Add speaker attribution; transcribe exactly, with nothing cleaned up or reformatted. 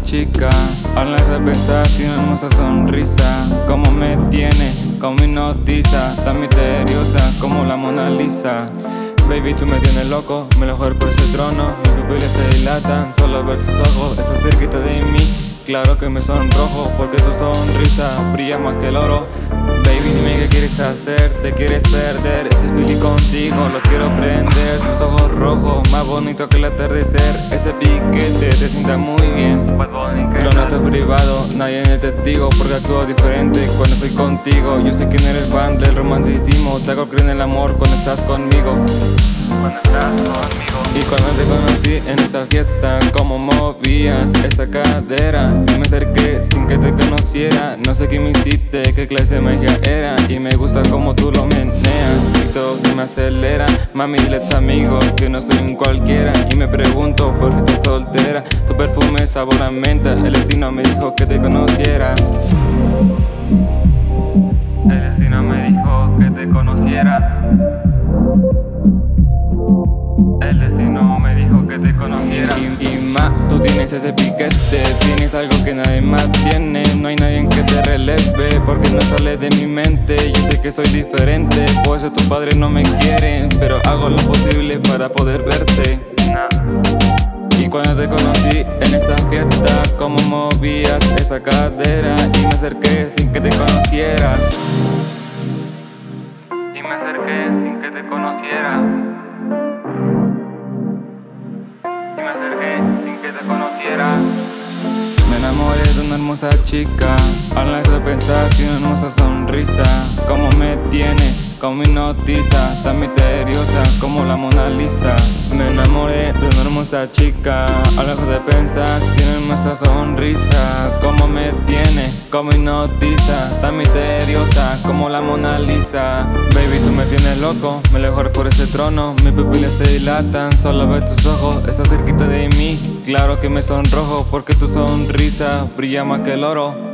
Speaker 1: chica. Hablas de pensar, tiene una hermosa sonrisa. Como me tiene, como hipnotiza. Tan misteriosa como la Mona Lisa. Baby, tú me tienes loco, me lo juego por ese trono. Mis pupilas se dilatan, solo ver tus ojos. Estás cerquita de mí, claro que me sonrojo. Porque tu sonrisa brilla más que el oro. Baby, dime qué quieres hacer, te quieres perder. Ese feeling contigo lo quiero prender. Tus ojos rojos, más bonito que el atardecer. Ese piquete te sienta muy bien. Lo nuestro es privado, nadie es testigo. Porque actúo diferente cuando estoy contigo. Yo sé que no eres fan del romanticismo. Te hago creer en el amor cuando estás conmigo.
Speaker 2: Cuando estás conmigo.
Speaker 1: Y cuando te conocí en esa fiesta, cómo movías esa cadera. Y me acerqué sin que te conociera. No sé qué me hiciste, qué clase de magia era. Y me gusta como tú lo meneas y todo se me acelera. Mami, dile a tus amigos que no soy un cualquiera. Y me pregunto por qué estás soltera. Tu perfume sabor a menta, el destino me dijo que te conociera.
Speaker 2: El destino me dijo que te conociera. El destino me dijo que te conociera.
Speaker 1: Y, y más, tú tienes ese piquete, tienes algo que nadie más tiene. No hay nadie que te releve, porque no sale de mi mente. Yo sé que soy diferente, por eso tus padres no me quieren. Pero hago lo posible para poder verte. Y cuando te conocí en esa fiesta, cómo movías esa cadera. Y me acerqué sin que te conociera.
Speaker 2: Y me acerqué sin que te conociera. Y me acerqué sin que te conociera.
Speaker 1: Me enamoré de una hermosa chica. Hablas de pensar, tiene una hermosa sonrisa. Como me tiene, como hipnotiza. Tan misteriosa como la Mona Lisa. Me enamoré de una hermosa chica. Hablas de pensar, tiene una hermosa sonrisa. Como me tiene, como hipnotiza. Tan misteriosa como la Mona Lisa. Baby, tú me tienes loco, me lo juego por ese trono. Mis pupilas se dilatan, solo ver tus ojos. Estás cerquita de mí, claro que me sonrojo. Porque tu sonrisa brilla más que el oro.